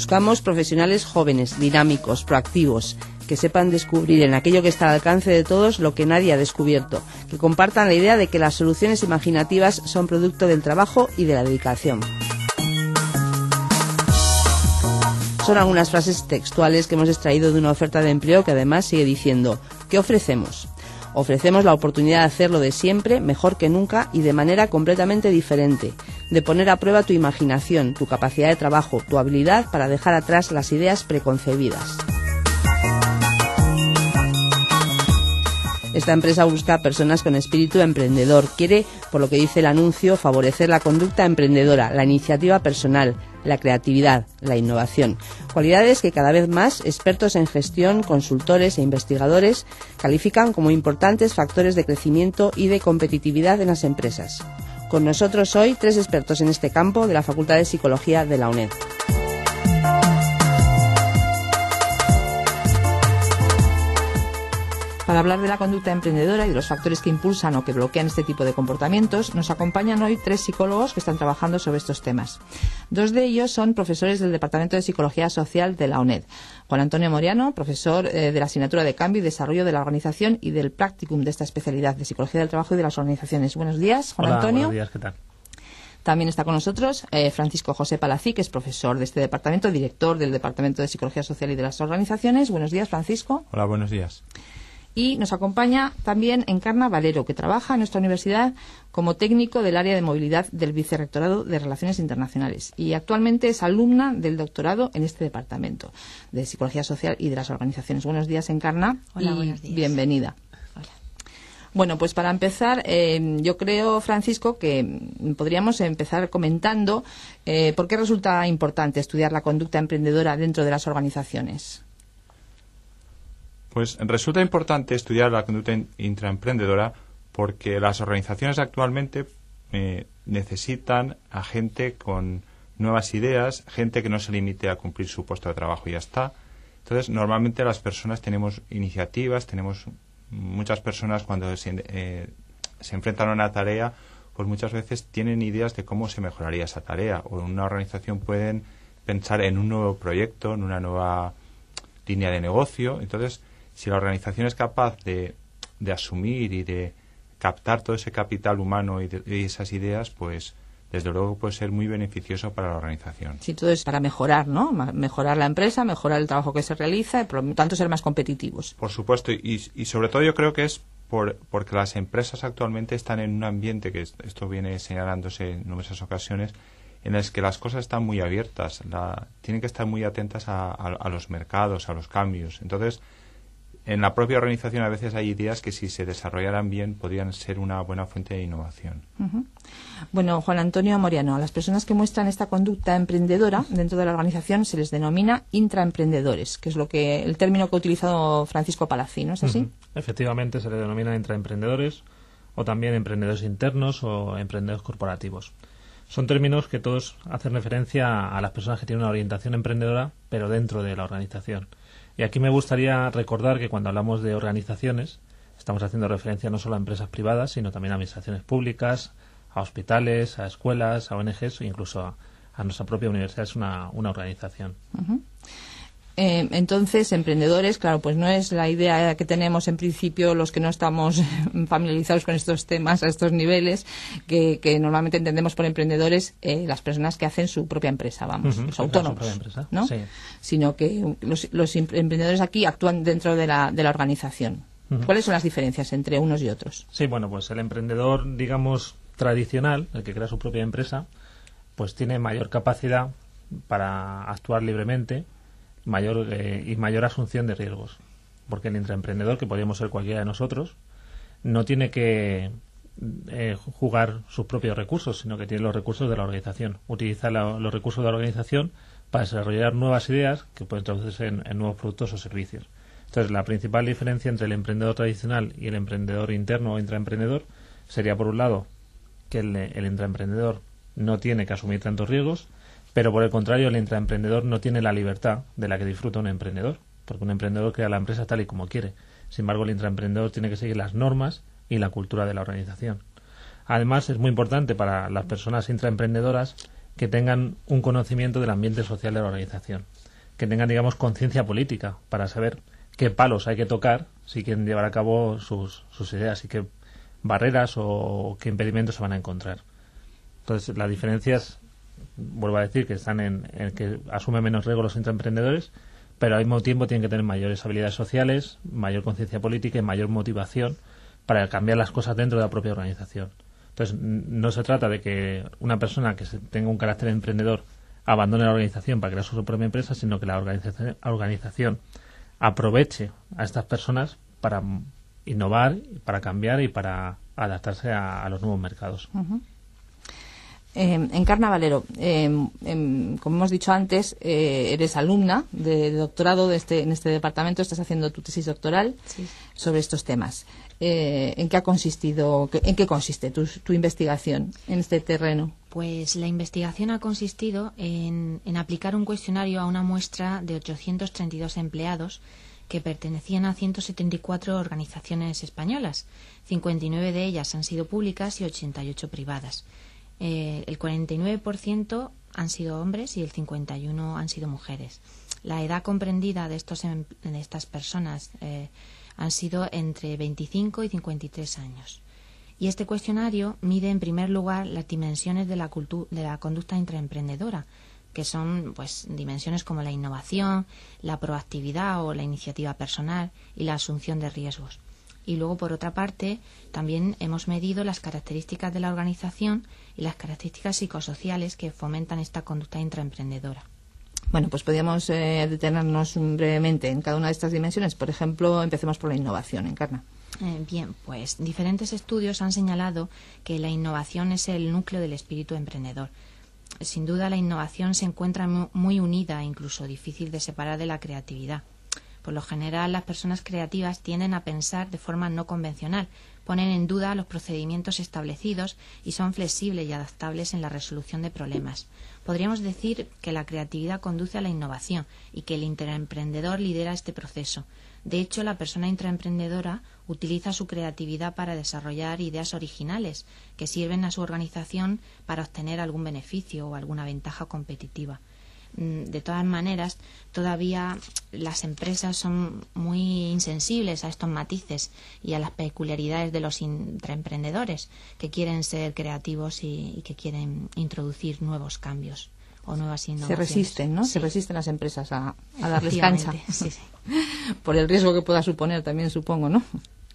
Buscamos profesionales jóvenes, dinámicos, proactivos, que sepan descubrir en aquello que está al alcance de todos lo que nadie ha descubierto, que compartan la idea de que las soluciones imaginativas son producto del trabajo y de la dedicación. Son algunas frases textuales que hemos extraído de una oferta de empleo que además sigue diciendo: ¿qué ofrecemos? Ofrecemos la oportunidad de hacerlo de siempre, mejor que nunca y de manera completamente diferente, de poner a prueba tu imaginación, tu capacidad de trabajo, tu habilidad para dejar atrás las ideas preconcebidas. Esta empresa busca personas con espíritu emprendedor. Quiere, por lo que dice el anuncio, favorecer la conducta emprendedora, la iniciativa personal, la creatividad, la innovación. Cualidades que cada vez más expertos en gestión, consultores e investigadores califican como importantes factores de crecimiento y de competitividad en las empresas. Con nosotros hoy 3 expertos en este campo de la Facultad de Psicología de la UNED. Para hablar de la conducta emprendedora y de los factores que impulsan o que bloquean este tipo de comportamientos, nos acompañan hoy 3 psicólogos que están trabajando sobre estos temas. 2 de ellos son profesores del Departamento de Psicología Social de la UNED. Juan Antonio Moriano, profesor de la asignatura de Cambio y Desarrollo de la Organización y del Practicum de esta especialidad de Psicología del Trabajo y de las Organizaciones. Buenos días, Juan Antonio. Buenos días, ¿qué tal? También está con nosotros Francisco José Palacín, que es profesor de este departamento, director del Departamento de Psicología Social y de las Organizaciones. Buenos días, Francisco. Hola, buenos días. Y nos acompaña también Encarna Valero, que trabaja en nuestra universidad como técnico del área de movilidad del Vicerrectorado de Relaciones Internacionales y actualmente es alumna del doctorado en este departamento de Psicología Social y de las Organizaciones. Buenos días, Encarna. Hola, y buenos días. Bienvenida. Hola. Bueno, pues para empezar, yo creo, Francisco, que podríamos empezar comentando por qué resulta importante estudiar la conducta emprendedora dentro de las organizaciones. Pues resulta importante estudiar la conducta intraemprendedora porque las organizaciones actualmente necesitan a gente con nuevas ideas, gente que no se limite a cumplir su puesto de trabajo y ya está. Entonces, normalmente las personas tenemos iniciativas, tenemos muchas personas cuando se enfrentan a una tarea, pues muchas veces tienen ideas de cómo se mejoraría esa tarea, o en una organización pueden pensar en un nuevo proyecto, en una nueva línea de negocio. Entonces, si la organización es capaz de asumir y de captar todo ese capital humano y esas ideas, pues desde luego puede ser muy beneficioso para la organización. Sí, todo es para mejorar, ¿no? Mejorar la empresa, mejorar el trabajo que se realiza y por lo tanto ser más competitivos. Por supuesto, y sobre todo yo creo que es porque las empresas actualmente están en un ambiente, que esto viene señalándose en numerosas ocasiones, en las que las cosas están muy abiertas, tienen que estar muy atentas a los mercados, a los cambios. Entonces, en la propia organización a veces hay ideas que si se desarrollaran bien podrían ser una buena fuente de innovación. Uh-huh. Bueno, Juan Antonio Moriano, a las personas que muestran esta conducta emprendedora dentro de la organización se les denomina intraemprendedores, que es el término que ha utilizado Francisco Palacín, ¿no es así? Uh-huh. Efectivamente, se les denomina intraemprendedores o también emprendedores internos o emprendedores corporativos. Son términos que todos hacen referencia a las personas que tienen una orientación emprendedora, pero dentro de la organización. Y aquí me gustaría recordar que cuando hablamos de organizaciones estamos haciendo referencia no solo a empresas privadas, sino también a administraciones públicas, a hospitales, a escuelas, a ONGs e incluso a nuestra propia universidad es una organización. Uh-huh. Entonces, emprendedores, claro, pues no es la idea que tenemos en principio los que no estamos familiarizados con estos temas a estos niveles, que normalmente entendemos por emprendedores las personas que hacen su propia empresa, vamos, los autónomos, ¿no? Sí. Sino que los emprendedores aquí actúan dentro de la organización. Uh-huh. ¿Cuáles son las diferencias entre unos y otros? Sí, bueno, pues el emprendedor, digamos, tradicional, el que crea su propia empresa, pues tiene mayor capacidad para actuar libremente, mayor asunción de riesgos, porque el intraemprendedor, que podríamos ser cualquiera de nosotros, no tiene que jugar sus propios recursos, sino que tiene los recursos de la organización. Utiliza los recursos de la organización para desarrollar nuevas ideas que pueden traducirse en nuevos productos o servicios. Entonces, la principal diferencia entre el emprendedor tradicional y el emprendedor interno o intraemprendedor sería, por un lado, que el intraemprendedor no tiene que asumir tantos riesgos, pero por el contrario, el intraemprendedor no tiene la libertad de la que disfruta un emprendedor, porque un emprendedor crea la empresa tal y como quiere. Sin embargo, el intraemprendedor tiene que seguir las normas y la cultura de la organización. Además, es muy importante para las personas intraemprendedoras que tengan un conocimiento del ambiente social de la organización, que tengan, digamos, conciencia política para saber qué palos hay que tocar si quieren llevar a cabo sus ideas y qué barreras o qué impedimentos se van a encontrar. Entonces, las diferencias, vuelvo a decir, que están en que asumen menos riesgo los intraemprendedores, pero al mismo tiempo tienen que tener mayores habilidades sociales, mayor conciencia política y mayor motivación para cambiar las cosas dentro de la propia organización. Entonces, no se trata de que una persona que tenga un carácter emprendedor abandone la organización para crear su propia empresa, sino que la organización aproveche a estas personas para innovar, para cambiar y para adaptarse a los nuevos mercados. Uh-huh. Encarna Valero, como hemos dicho antes, eres alumna de doctorado en este departamento, estás haciendo tu tesis doctoral sobre estos temas. ¿En qué consiste tu investigación en este terreno? Pues la investigación ha consistido en aplicar un cuestionario a una muestra de 832 empleados que pertenecían a 174 organizaciones españolas. 59 de ellas han sido públicas y 88 privadas. El 49% han sido hombres y el 51% han sido mujeres. La edad comprendida de estas personas han sido entre 25 y 53 años. Y este cuestionario mide en primer lugar las dimensiones de la conducta intraemprendedora, que son pues dimensiones como la innovación, la proactividad o la iniciativa personal y la asunción de riesgos. Y luego, por otra parte, también hemos medido las características de la organización y las características psicosociales que fomentan esta conducta intraemprendedora. Bueno, pues podríamos detenernos brevemente en cada una de estas dimensiones. Por ejemplo, empecemos por la innovación. Encarna. Bien, pues diferentes estudios han señalado que la innovación es el núcleo del espíritu emprendedor. Sin duda, la innovación se encuentra muy unida, incluso difícil de separar de la creatividad. Por lo general, las personas creativas tienden a pensar de forma no convencional, ponen en duda los procedimientos establecidos y son flexibles y adaptables en la resolución de problemas. Podríamos decir que la creatividad conduce a la innovación y que el intraemprendedor lidera este proceso. De hecho, la persona intraemprendedora utiliza su creatividad para desarrollar ideas originales que sirven a su organización para obtener algún beneficio o alguna ventaja competitiva. De todas maneras, todavía las empresas son muy insensibles a estos matices y a las peculiaridades de los intraemprendedores que quieren ser creativos y que quieren introducir nuevos cambios o nuevas innovaciones. Se resisten, ¿no? Sí. Se resisten las empresas a darles cancha. Sí. Por el riesgo que pueda suponer también, supongo, ¿no?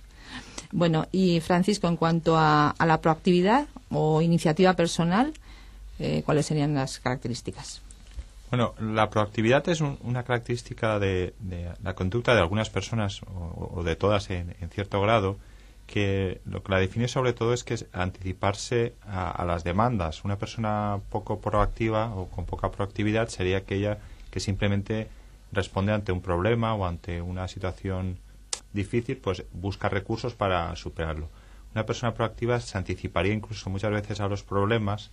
Bueno, y Francisco, en cuanto a la proactividad o iniciativa personal, ¿cuáles serían las características? Bueno, la proactividad es una característica de la conducta de algunas personas o de todas en cierto grado, que lo que la define sobre todo es que es anticiparse a las demandas. Una persona poco proactiva o con poca proactividad sería aquella que simplemente responde ante un problema o ante una situación difícil, pues busca recursos para superarlo. Una persona proactiva se anticiparía incluso muchas veces a los problemas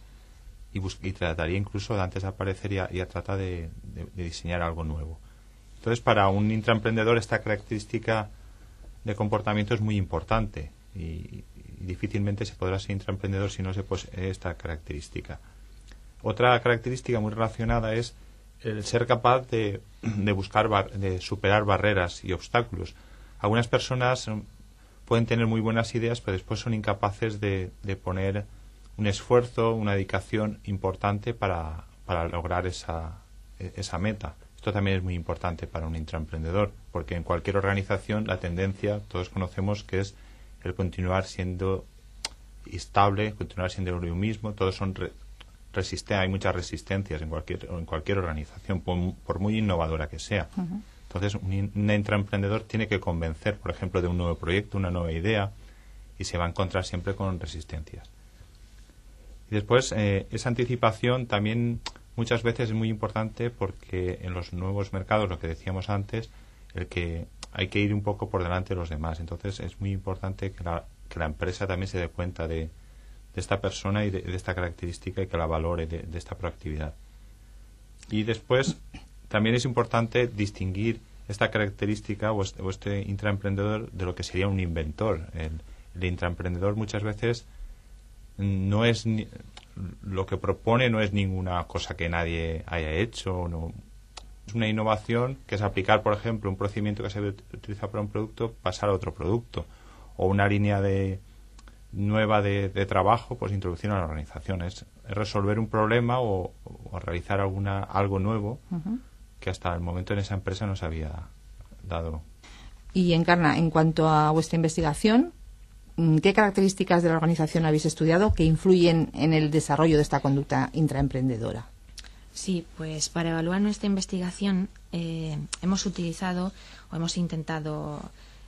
y trataría incluso de antes de aparecer y trata de diseñar algo nuevo. Entonces, para un intraemprendedor esta característica de comportamiento es muy importante y difícilmente se podrá ser intraemprendedor si no se posee esta característica. Otra característica muy relacionada es el ser capaz de superar barreras y obstáculos. Algunas personas pueden tener muy buenas ideas, pero después son incapaces de poner un esfuerzo, una dedicación importante para lograr esa meta. Esto también es muy importante para un intraemprendedor, porque en cualquier organización la tendencia, todos conocemos, que es el continuar siendo estable, continuar siendo lo mismo. Todos son hay muchas resistencias en cualquier organización, por muy innovadora que sea. Uh-huh. Entonces, un intraemprendedor tiene que convencer, por ejemplo, de un nuevo proyecto, una nueva idea, y se va a encontrar siempre con resistencias. Y después, esa anticipación también muchas veces es muy importante, porque en los nuevos mercados, lo que decíamos antes, el que hay que ir un poco por delante de los demás. Entonces, es muy importante que la empresa también se dé cuenta de esta persona y de esta característica y que la valore de esta proactividad. Y después, también es importante distinguir esta característica o este intraemprendedor de lo que sería un inventor. El intraemprendedor muchas veces no es lo que propone no es ninguna cosa que nadie haya hecho, no. Es una innovación que es aplicar, por ejemplo, un procedimiento que se utiliza para un producto, pasar a otro producto, o una línea nueva de trabajo, pues introducir a la organización. Es resolver un problema o realizar algo nuevo que hasta el momento en esa empresa no se había dado. Y Encarna, en cuanto a vuestra investigación, ¿qué características de la organización habéis estudiado que influyen en el desarrollo de esta conducta intraemprendedora? Sí, pues para evaluar nuestra investigación hemos utilizado o hemos intentado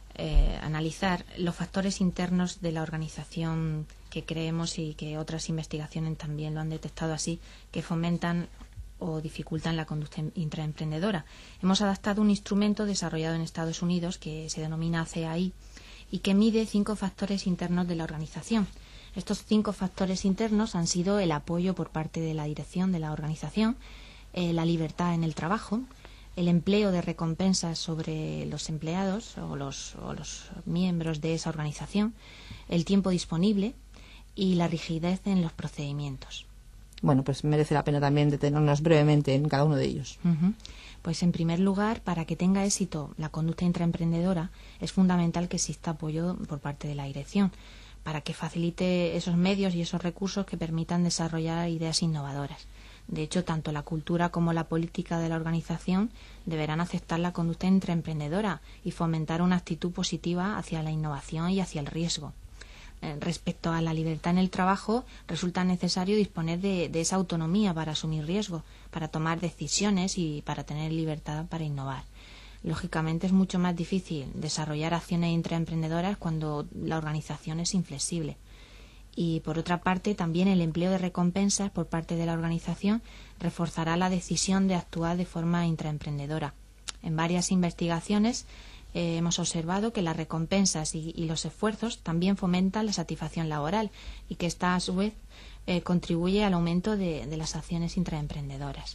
analizar los factores internos de la organización que creemos, y que otras investigaciones también lo han detectado así, que fomentan o dificultan la conducta intraemprendedora. Hemos adaptado un instrumento desarrollado en Estados Unidos que se denomina CAI y que mide 5 factores internos de la organización. Estos 5 factores internos han sido el apoyo por parte de la dirección de la organización, la libertad en el trabajo, el empleo de recompensas sobre los empleados o los miembros de esa organización, el tiempo disponible y la rigidez en los procedimientos. Bueno, pues merece la pena también detenernos brevemente en cada uno de ellos. Pues en primer lugar, para que tenga éxito la conducta intraemprendedora, es fundamental que exista apoyo por parte de la dirección, para que facilite esos medios y esos recursos que permitan desarrollar ideas innovadoras. De hecho, tanto la cultura como la política de la organización deberán aceptar la conducta intraemprendedora y fomentar una actitud positiva hacia la innovación y hacia el riesgo. Respecto a la libertad en el trabajo, resulta necesario disponer de esa autonomía para asumir riesgos, para tomar decisiones y para tener libertad para innovar. Lógicamente es mucho más difícil desarrollar acciones intraemprendedoras cuando la organización es inflexible. Y por otra parte, también el empleo de recompensas por parte de la organización reforzará la decisión de actuar de forma intraemprendedora. En varias investigaciones hemos observado que las recompensas y los esfuerzos también fomentan la satisfacción laboral, y que esta a su vez contribuye al aumento de las acciones intraemprendedoras.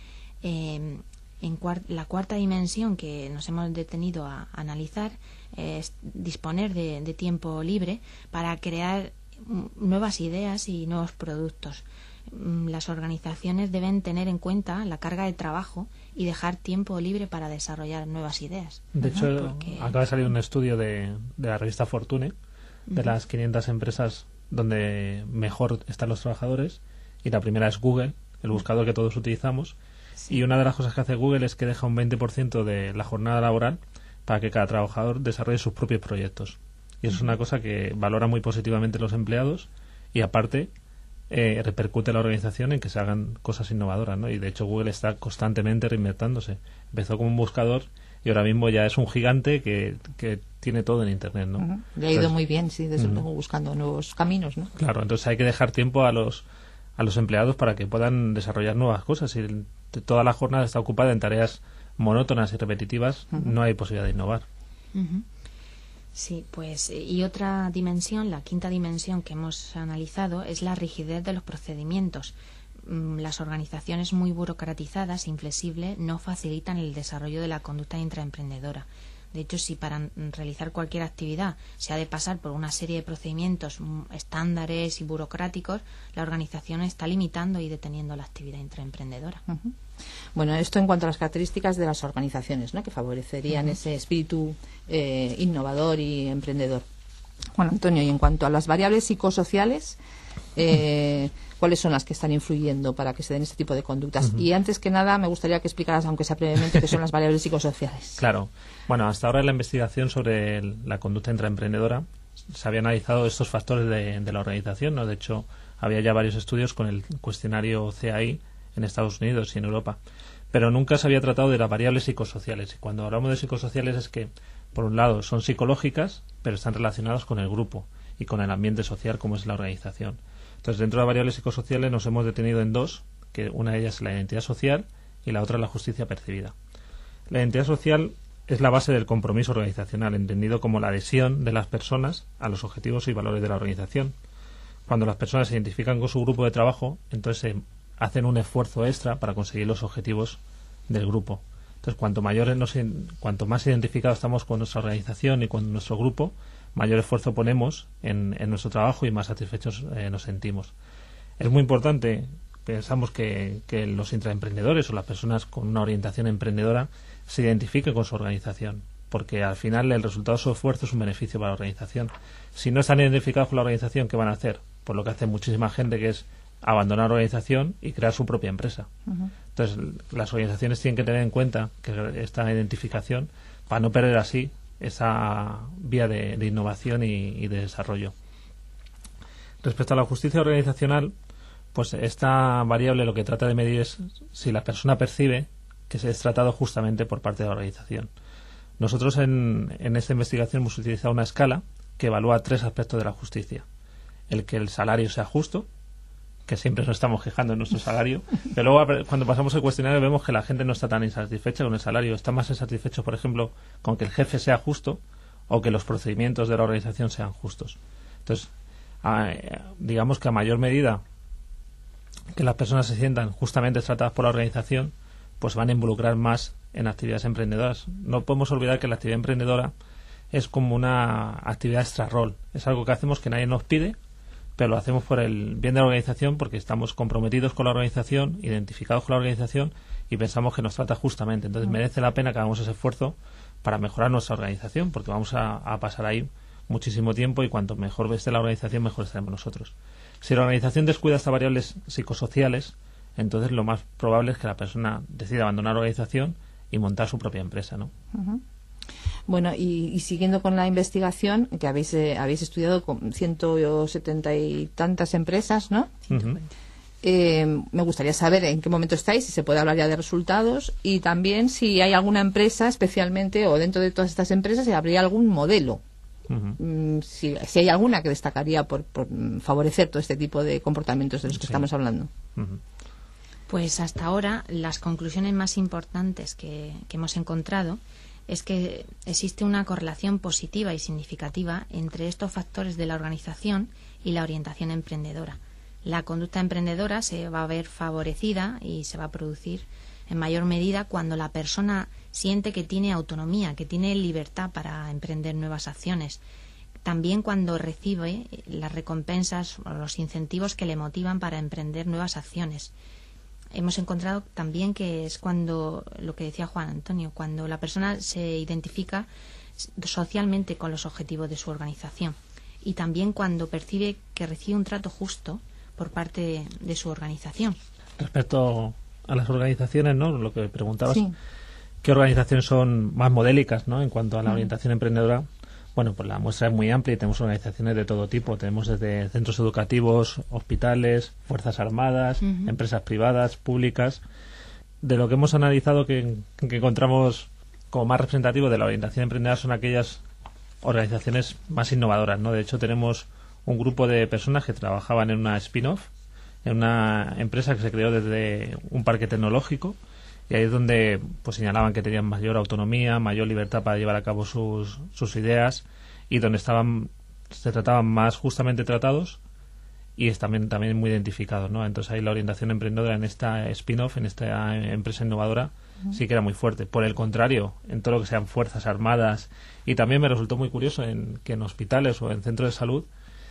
La cuarta dimensión que nos hemos detenido a analizar es disponer de tiempo libre para crear nuevas ideas y nuevos productos. Las organizaciones deben tener en cuenta la carga de trabajo y dejar tiempo libre para desarrollar nuevas ideas. De hecho, acaba de salir un estudio de la revista Fortune de las 500 empresas donde mejor están los trabajadores, y la primera es Google, el buscador que todos utilizamos. Sí. Y una de las cosas que hace Google es que deja un 20% de la jornada laboral para que cada trabajador desarrolle sus propios proyectos. Y eso es una cosa que valora muy positivamente los empleados, y aparte repercute en la organización en que se hagan cosas innovadoras, ¿no? Y de hecho Google está constantemente reinventándose. Empezó como un buscador y ahora mismo ya es un gigante que tiene todo en Internet, ¿no? Le ha ido muy bien, sí, desde luego, buscando nuevos caminos, ¿no? Claro, entonces hay que dejar tiempo a los empleados para que puedan desarrollar nuevas cosas. Si toda la jornada está ocupada en tareas monótonas y repetitivas, no hay posibilidad de innovar. Sí, pues y otra dimensión, la quinta dimensión que hemos analizado, es la rigidez de los procedimientos. Las organizaciones muy burocratizadas e inflexibles no facilitan el desarrollo de la conducta intraemprendedora. De hecho, si para realizar cualquier actividad se ha de pasar por una serie de procedimientos estándares y burocráticos, la organización está limitando y deteniendo la actividad intraemprendedora. Bueno, esto en cuanto a las características de las organizaciones, ¿no?, que favorecerían ese espíritu innovador y emprendedor. Bueno, Antonio, y en cuanto a las variables psicosociales, ¿cuáles son las que están influyendo para que se den este tipo de conductas? Y antes que nada, me gustaría que explicaras, aunque sea brevemente, qué son las variables psicosociales. Claro. Bueno, hasta ahora en la investigación sobre la conducta intraemprendedora se había analizado estos factores de la organización, ¿no? De hecho, había ya varios estudios con el cuestionario CAI en Estados Unidos y en Europa, pero nunca se había tratado de las variables psicosociales. Y cuando hablamos de psicosociales es que, por un lado, son psicológicas, pero están relacionadas con el grupo y con el ambiente social como es la organización. Entonces, dentro de las variables psicosociales nos hemos detenido en dos, que una de ellas es la identidad social y la otra es la justicia percibida. La identidad social es la base del compromiso organizacional, entendido como la adhesión de las personas a los objetivos y valores de la organización. Cuando las personas se identifican con su grupo de trabajo, entonces hacen un esfuerzo extra para conseguir los objetivos del grupo. Entonces, cuanto más identificados estamos con nuestra organización y con nuestro grupo, mayor esfuerzo ponemos en nuestro trabajo y más satisfechos nos sentimos. Es muy importante, pensamos que los intraemprendedores o las personas con una orientación emprendedora se identifiquen con su organización, porque al final el resultado de su esfuerzo es un beneficio para la organización. Si no están identificados con la organización, ¿qué van a hacer? Pues lo que hace muchísima gente, que es abandonar la organización y crear su propia empresa. Entonces, las organizaciones tienen que tener en cuenta que esta identificación, para no perder así esa vía de innovación y de desarrollo. Respecto a la justicia organizacional, pues esta variable lo que trata de medir es si la persona percibe que se es tratado justamente por parte de la organización. Nosotros en esta investigación hemos utilizado una escala que evalúa 3 aspectos de la justicia. El que el salario sea justo, que siempre nos estamos quejando de nuestro salario, pero luego cuando pasamos el cuestionario vemos que la gente no está tan insatisfecha con el salario, está más insatisfecho, por ejemplo, con que el jefe sea justo o que los procedimientos de la organización sean justos. Entonces, digamos que a mayor medida que las personas se sientan justamente tratadas por la organización, pues van a involucrar más en actividades emprendedoras. No podemos olvidar que la actividad emprendedora es como una actividad extra-rol. Es algo que hacemos que nadie nos pide, pero lo hacemos por el bien de la organización, porque estamos comprometidos con la organización, identificados con la organización y pensamos que nos trata justamente. Entonces merece la pena que hagamos ese esfuerzo para mejorar nuestra organización, porque vamos a pasar ahí muchísimo tiempo y cuanto mejor esté la organización, mejor estaremos nosotros. Si la organización descuida estas variables psicosociales, entonces lo más probable es que la persona decida abandonar la organización y montar su propia empresa, ¿no? Bueno, y siguiendo con la investigación, que habéis estudiado con 170 y tantas empresas, ¿no? Me gustaría saber en qué momento estáis, si se puede hablar ya de resultados, y también si hay alguna empresa especialmente, o dentro de todas estas empresas, si habría algún modelo. Si hay alguna que destacaría por favorecer todo este tipo de comportamientos de los que estamos hablando. Pues hasta ahora las conclusiones más importantes que hemos encontrado es que existe una correlación positiva y significativa entre estos factores de la organización y la orientación emprendedora. La conducta emprendedora se va a ver favorecida y se va a producir en mayor medida cuando la persona siente que tiene autonomía, que tiene libertad para emprender nuevas acciones. También cuando recibe las recompensas o los incentivos que le motivan para emprender nuevas acciones. Hemos encontrado también que es cuando, lo que decía Juan Antonio, cuando la persona se identifica socialmente con los objetivos de su organización y también cuando percibe que recibe un trato justo por parte de su organización. Respecto a las organizaciones, ¿no? Lo que preguntabas, sí. ¿Qué organizaciones son más modélicas, ¿no? En cuanto a la orientación emprendedora? Bueno, pues la muestra es muy amplia y tenemos organizaciones de todo tipo. Tenemos desde centros educativos, hospitales, fuerzas armadas, empresas privadas, públicas. De lo que hemos analizado que encontramos como más representativo de la orientación emprendedora son aquellas organizaciones más innovadoras, ¿no? De hecho, tenemos un grupo de personas que trabajaban en una spin-off, en una empresa que se creó desde un parque tecnológico, y ahí es donde pues señalaban que tenían mayor autonomía, mayor libertad para llevar a cabo sus ideas, y donde se trataban más justamente tratados y es también muy identificados, ¿no? Entonces ahí la orientación emprendedora en esta spin-off, en esta empresa innovadora, sí que era muy fuerte. Por el contrario, en todo lo que sean fuerzas armadas, y también me resultó muy curioso que en hospitales o en centros de salud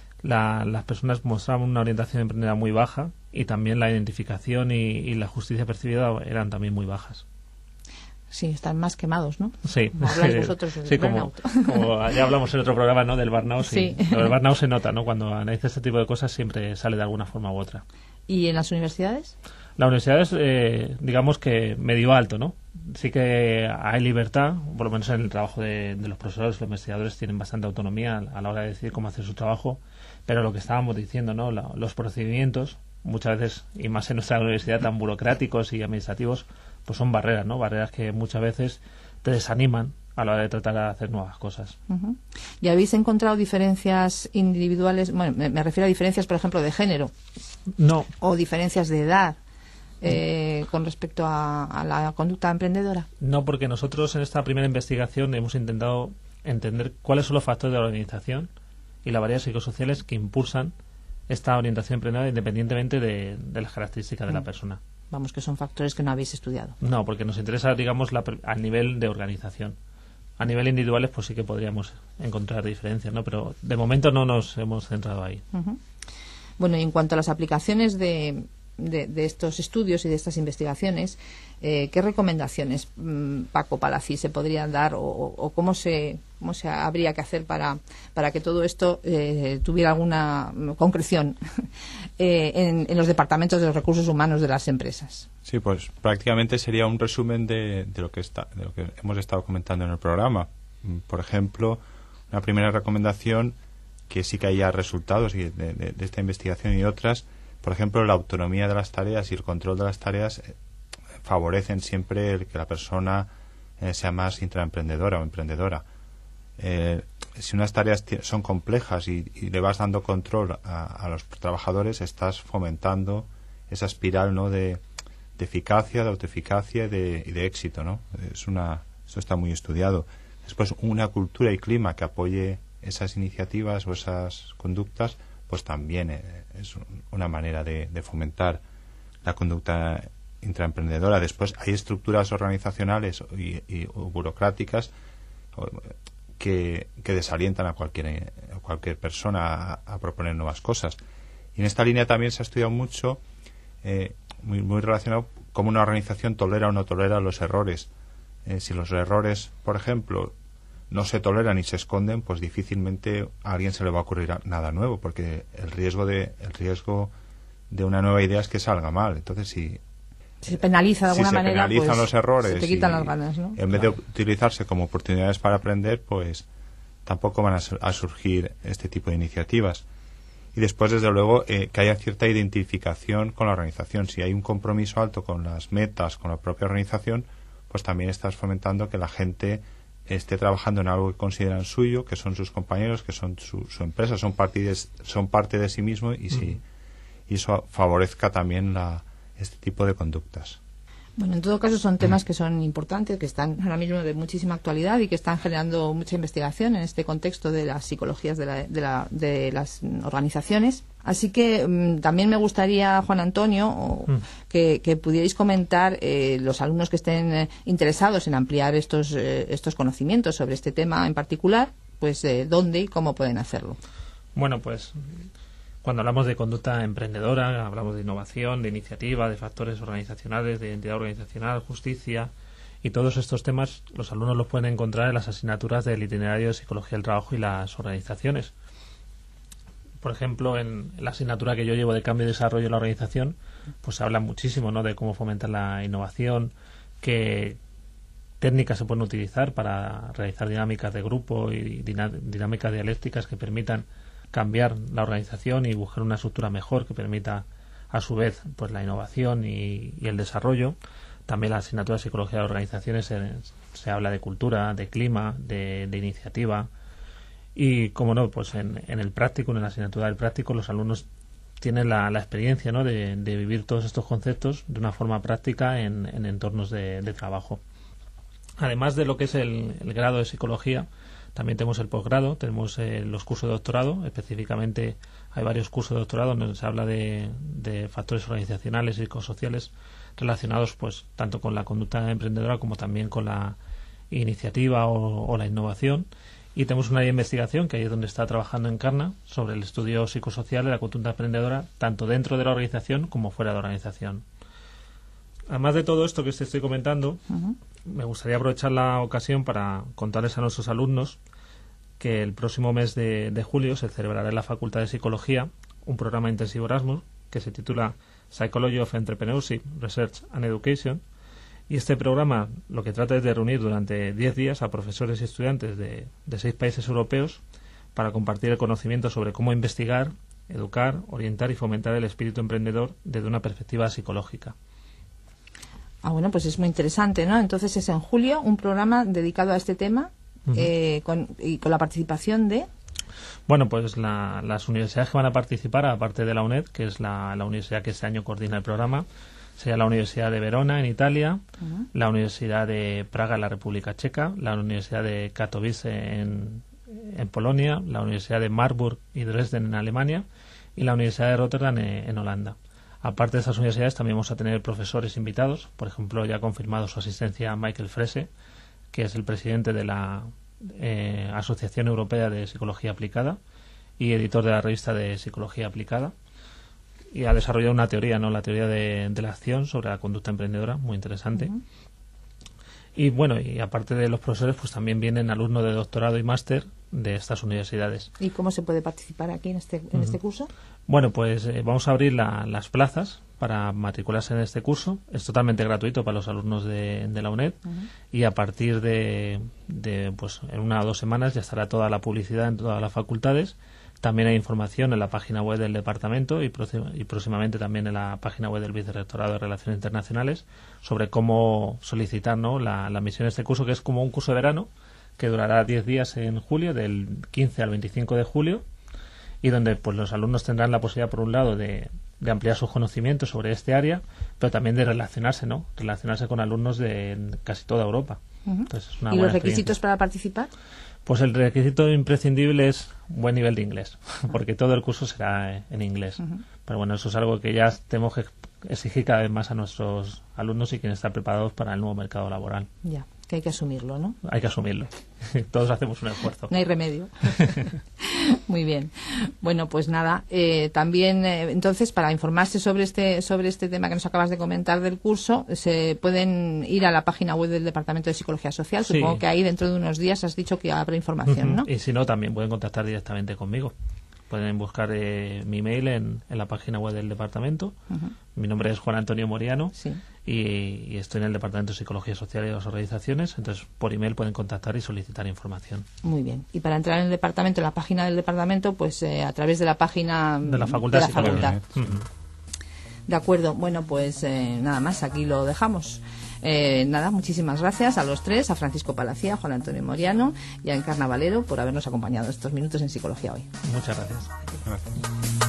las personas mostraban una orientación emprendedora muy baja, y también la identificación y la justicia percibida eran también muy bajas. Sí, están más quemados, ¿no? Sí, como habláis vosotros del sí, burnout. como ya hablamos en otro programa, ¿no? Del burnout. Sí. Lo del burnout se nota, ¿no? Cuando analiza este tipo de cosas siempre sale de alguna forma u otra. ¿Y en las universidades? La universidad es, digamos que medio alto, ¿no? Sí que hay libertad, por lo menos en el trabajo de los profesores. Los investigadores tienen bastante autonomía a la hora de decidir cómo hacer su trabajo, pero lo que estábamos diciendo, ¿no? Los procedimientos, muchas veces, y más en nuestra universidad, tan burocráticos y administrativos, pues son barreras, ¿no? Barreras que muchas veces te desaniman a la hora de tratar de hacer nuevas cosas. ¿Y habéis encontrado diferencias individuales? Bueno, me refiero a diferencias, por ejemplo, de género. No. O diferencias de edad con respecto a la conducta emprendedora. No, porque nosotros en esta primera investigación hemos intentado entender cuáles son los factores de la organización y las variables psicosociales que impulsan esta orientación emprendedora independientemente de las características de la persona. Vamos, que son factores que no habéis estudiado. No, porque nos interesa, digamos, al nivel de organización. A nivel individuales, pues sí que podríamos encontrar diferencias, ¿no? Pero de momento no nos hemos centrado ahí. Bueno, y en cuanto a las aplicaciones de estos estudios y de estas investigaciones, ¿qué recomendaciones, Paco Palacín, se podrían dar o cómo se habría que hacer para que todo esto tuviera alguna concreción en los departamentos de los recursos humanos de las empresas? Sí, pues prácticamente sería un resumen de lo que hemos estado comentando en el programa. Por ejemplo, una primera recomendación, que sí que haya resultados de esta investigación y otras. Por ejemplo, la autonomía de las tareas y el control de las tareas favorecen siempre el que la persona sea más intraemprendedora o emprendedora. Si unas tareas son complejas y le vas dando control a los trabajadores, estás fomentando esa espiral, ¿no?, de eficacia, de autoeficacia y de éxito, ¿no? Eso está muy estudiado. Después, una cultura y clima que apoye esas iniciativas o esas conductas, pues también es una manera de fomentar la conducta intraemprendedora. Después hay estructuras organizacionales o burocráticas que desalientan a cualquier persona a proponer nuevas cosas. Y en esta línea también se ha estudiado mucho, muy relacionado, cómo una organización tolera o no tolera los errores. Si los errores, por ejemplo, no se toleran y se esconden, pues difícilmente a alguien se le va a ocurrir nada nuevo, porque el riesgo de una nueva idea es que salga mal. Entonces, si se penaliza de alguna manera, se penalizan los errores, se te quitan las ganas, ¿no? En vez de utilizarse como oportunidades para aprender, pues tampoco van a surgir este tipo de iniciativas. Y después, desde luego, que haya cierta identificación con la organización. Si hay un compromiso alto con las metas, con la propia organización, pues también estás fomentando que la gente esté trabajando en algo que consideran suyo, que son sus compañeros, que son su empresa, son parte de sí mismo, y eso favorezca también este tipo de conductas. Bueno, en todo caso son temas que son importantes, que están ahora mismo de muchísima actualidad y que están generando mucha investigación en este contexto de las psicologías de las organizaciones. Así que también me gustaría, Juan Antonio, que pudierais comentar los alumnos que estén interesados en ampliar estos conocimientos sobre este tema en particular, pues dónde y cómo pueden hacerlo. Bueno, pues cuando hablamos de conducta emprendedora, hablamos de innovación, de iniciativa, de factores organizacionales, de identidad organizacional, justicia, y todos estos temas los alumnos los pueden encontrar en las asignaturas del itinerario de Psicología del Trabajo y las organizaciones. Por ejemplo, en la asignatura que yo llevo de Cambio y Desarrollo en la Organización, pues se habla muchísimo, ¿no?, de cómo fomentar la innovación, qué técnicas se pueden utilizar para realizar dinámicas de grupo y dinámicas dialécticas que permitan cambiar la organización y buscar una estructura mejor que permita, a su vez, pues la innovación y el desarrollo. También la asignatura de Psicología de Organizaciones se habla de cultura, de clima, de iniciativa. Y, como no, pues en el práctico, en la asignatura del práctico, los alumnos tienen la experiencia, ¿no?, de vivir todos estos conceptos de una forma práctica en entornos de trabajo. Además de lo que es el grado de Psicología, también tenemos el posgrado, tenemos los cursos de doctorado. Específicamente hay varios cursos de doctorado donde se habla de factores organizacionales y psicosociales relacionados, pues, tanto con la conducta emprendedora como también con la iniciativa o la innovación. Y tenemos una área de investigación, que ahí es donde está trabajando Encarna, sobre el estudio psicosocial de la conducta emprendedora, tanto dentro de la organización como fuera de la organización. Además de todo esto que os estoy comentando, me gustaría aprovechar la ocasión para contarles a nuestros alumnos que el próximo mes de julio se celebrará en la Facultad de Psicología un programa intensivo Erasmus que se titula Psychology of Entrepreneurship, Research and Education. Y este programa lo que trata es de reunir durante 10 días a profesores y estudiantes de 6 países europeos para compartir el conocimiento sobre cómo investigar, educar, orientar y fomentar el espíritu emprendedor desde una perspectiva psicológica. Bueno, pues es muy interesante, ¿no? Entonces es en julio un programa dedicado a este tema, con la participación de... Bueno, pues las universidades que van a participar, aparte de la UNED, que es la universidad que este año coordina el programa, sería la Universidad de Verona en Italia, la Universidad de Praga en la República Checa, la Universidad de Katowice en Polonia, la Universidad de Marburg y Dresden en Alemania y la Universidad de Rotterdam en Holanda. Aparte de esas universidades también vamos a tener profesores invitados. Por ejemplo, ya ha confirmado su asistencia Michael Frese, que es el presidente de la Asociación Europea de Psicología Aplicada y editor de la revista de Psicología Aplicada. y ha desarrollado una teoría, ¿no? La teoría de la acción sobre la conducta emprendedora, muy interesante. Y bueno, y aparte de los profesores, pues también vienen alumnos de doctorado y máster de estas universidades. ¿Y cómo se puede participar aquí en este curso? Bueno, pues vamos a abrir las plazas para matricularse en este curso. Es totalmente gratuito para los alumnos de la UNED y a partir de pues en 1 o 2 semanas ya estará toda la publicidad en todas las facultades. También hay información en la página web del departamento y próximamente también en la página web del Vicerrectorado de Relaciones Internacionales sobre cómo solicitar, ¿no? la admisión a este curso, que es como un curso de verano que durará 10 días en julio, del 15 al 25 de julio, y donde pues los alumnos tendrán la posibilidad, por un lado, de ampliar sus conocimientos sobre este área, pero también de relacionarse, ¿no? Relacionarse con alumnos de casi toda Europa. Entonces, es una ¿Y buena los requisitos experiencia. para participar? Pues el requisito imprescindible es un buen nivel de inglés, porque todo el curso será en inglés. Pero bueno, eso es algo que ya tenemos que exigir cada vez más a nuestros alumnos y quienes están preparados para el nuevo mercado laboral. Ya, que hay que asumirlo, ¿no? Hay que asumirlo. Todos hacemos un esfuerzo. No hay remedio. Muy bien. Bueno, pues nada, también entonces para informarse sobre este tema que nos acabas de comentar del curso, se pueden ir a la página web del Departamento de Psicología Social. Sí. Supongo que ahí dentro de unos días has dicho que habrá información, ¿no? Y si no, también pueden contactar directamente conmigo. Pueden buscar mi mail en la página web del departamento. Mi nombre es Juan Antonio Moriano. Sí. Y estoy en el Departamento de Psicología Social y de las Organizaciones. Entonces, por email pueden contactar y solicitar información. Muy bien. Y para entrar en el departamento, en la página del departamento, pues a través de la página De la Facultad de Psicología. De acuerdo. Bueno, pues nada más, aquí lo dejamos. Nada, muchísimas gracias a los tres, a Francisco Palacía, a Juan Antonio Moriano y a Encarna Valero por habernos acompañado estos minutos en Psicología Hoy. Muchas gracias. Gracias.